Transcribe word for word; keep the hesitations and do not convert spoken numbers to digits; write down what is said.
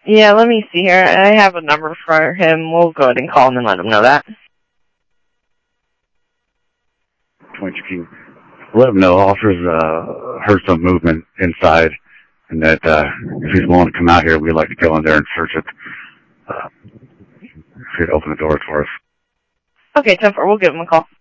Yeah, let me see here. I have a number for him. We'll go ahead and call him and let him know that. Point you can let him know. Officers uh, heard some movement inside, and that uh, if he's willing to come out here, we'd like to go in there and search it. Uh, if he'd open the doors for us. Okay, ten four, we'll give him a call.